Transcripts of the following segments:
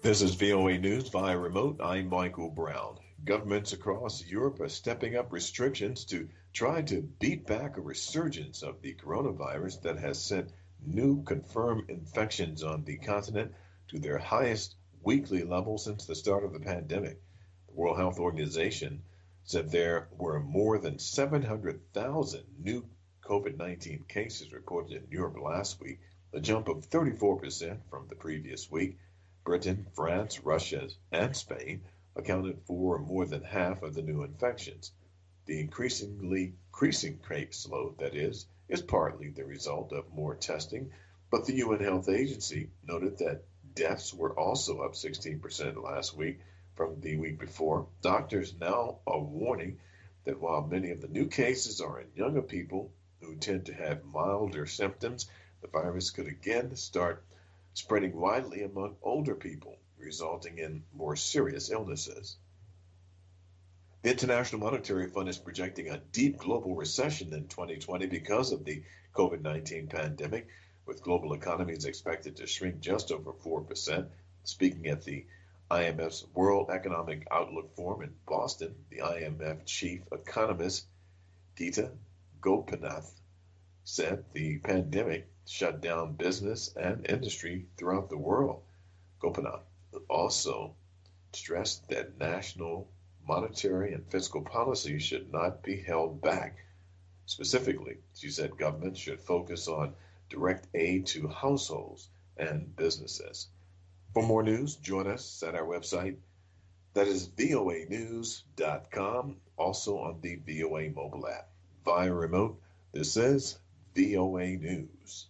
This is VOA News via remote. I'm Michael Brown. Governments across Europe are stepping up restrictions to try to beat back a resurgence of the coronavirus that has sent new confirmed infections on the continent to their highest weekly level since the start of the pandemic. The World Health Organization said there were more than 700,000 new COVID 19 cases reported in Europe last week, a jump of 34% from the previous week. Britain, France, Russia, and Spain accounted for more than half of the new infections. The increasingly increasing caseload, that is partly the result of more testing, but the UN Health Agency noted that deaths were also up 16% last week from the week before. Doctors now are warning that while many of the new cases are in younger people who tend to have milder symptoms, the virus could again start spreading widely among older people, resulting in more serious illnesses. The International Monetary Fund is projecting a deep global recession in 2020 because of the COVID 19 pandemic, with global economies expected to shrink just over 4%. Speaking at the IMF's World Economic Outlook Forum in Boston, the IMF chief economist Geeta Gopinath said the pandemic shut down business and industry throughout the world. Gopinath also stressed that national monetary and fiscal policy should not be held back. Specifically, she said governments should focus on direct aid to households and businesses. For more news, join us at our website. That is voanews.com, also on the VOA mobile app. Via remote, this is VOA News.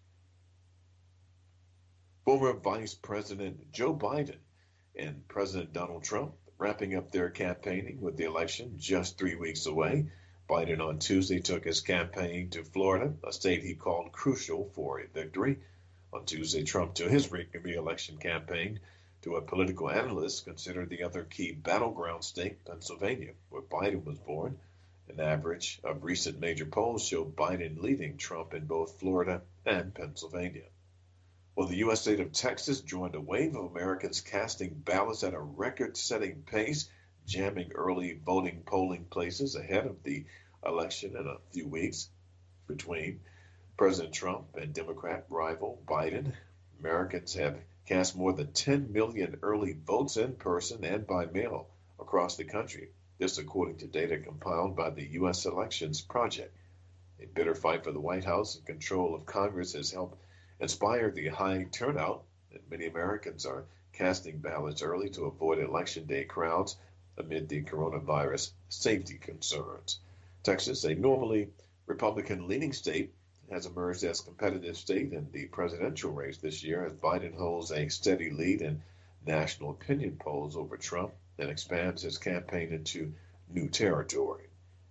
Former Vice President Joe Biden and President Donald Trump wrapping up their campaigning with the election just 3 weeks away. Biden on Tuesday took his campaign to Florida, a state he called crucial for a victory. On Tuesday, Trump took his re-election campaign to what political analysts consider the other key battleground state, Pennsylvania, where Biden was born. An average of recent major polls show Biden leading Trump in both Florida and Pennsylvania. Well, the U.S. state of Texas joined a wave of Americans casting ballots at a record-setting pace, jamming early voting polling places ahead of the election in a few weeks. Between President Trump and Democrat rival Biden, Americans have cast more than 10 million early votes in person and by mail across the country. This according to data compiled by the U.S. Elections Project. A bitter fight for the White House and control of Congress has helped inspire the high turnout, and many Americans are casting ballots early to avoid election day crowds amid the coronavirus safety concerns. Texas, a normally Republican-leaning state, has emerged as competitive state in the presidential race this year as Biden holds a steady lead in national opinion polls over Trump and expands his campaign into new territory.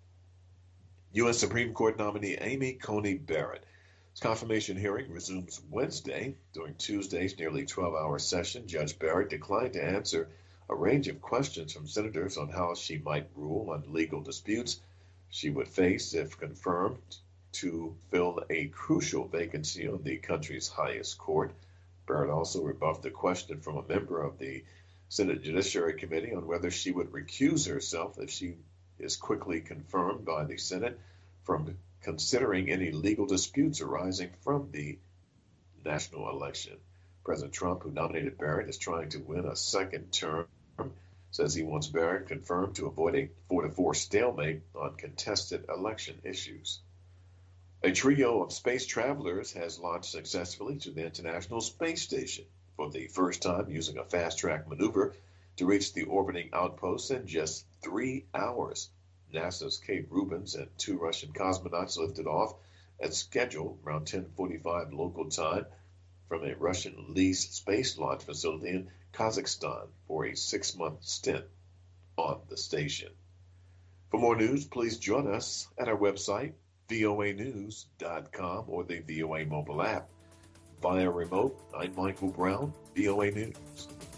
U.S. Supreme Court nominee Amy Coney Barrett's confirmation hearing resumes Wednesday. During Tuesday's nearly 12-hour session, Judge Barrett declined to answer a range of questions from senators on how she might rule on legal disputes she would face if confirmed to fill a crucial vacancy on the country's highest court. Barrett also rebuffed a question from a member of the Senate Judiciary Committee on whether she would recuse herself if she is quickly confirmed by the Senate from considering any legal disputes arising from the national election. President Trump, who nominated Barrett, is trying to win a second term, says he wants Barrett confirmed to avoid a 4-4 stalemate on contested election issues. A trio of space travelers has launched successfully to the International Space Station for the first time using a fast-track maneuver to reach the orbiting outpost in just 3 hours. NASA's Kate Rubins and 2 Russian cosmonauts lifted off as scheduled around 10:45 local time from a Russian leased space launch facility in Kazakhstan for a 6-month stint on the station. For more news, please join us at our website, voanews.com, or the VOA mobile app. Via remote, I'm Michael Brown, VOA News.